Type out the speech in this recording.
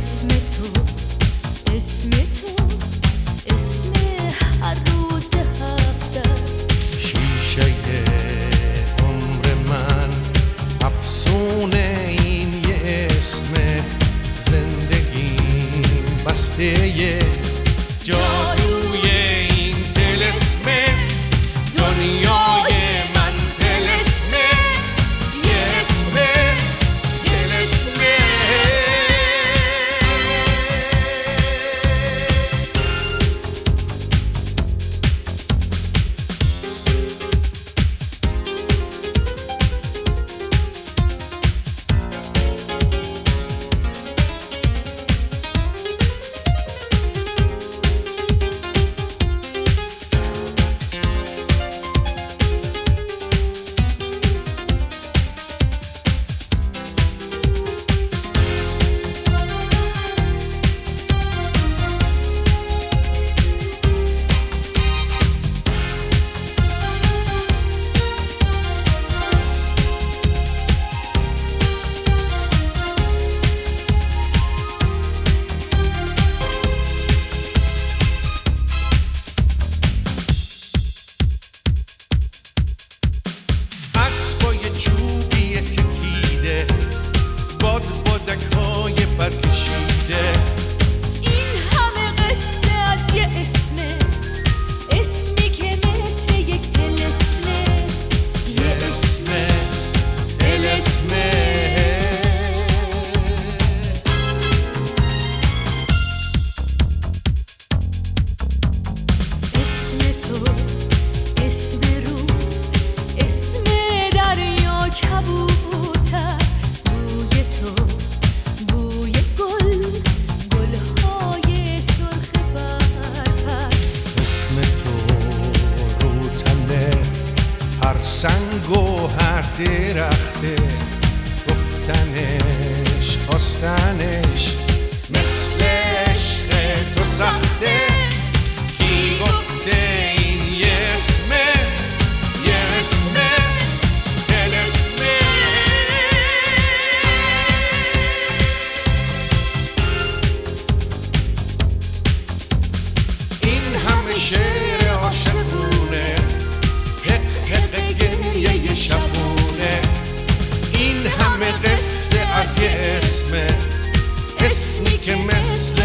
اسم تو اسم تو اسم هر روز هفته است. شیشه عمر من افسونه این یه اسم زندگیم بسته جادوی این طلسم دنیای من طلسم یه اسم طلسمه. سنگ و هر درخته گفتنش خواستنش مثل عشق تو سخته. کی گفته این یه اسمه یه اسمه طلسمه. این همه شعر عاشقونه یه شبونه. این همه قصه از یه اسمه اسمی که مثل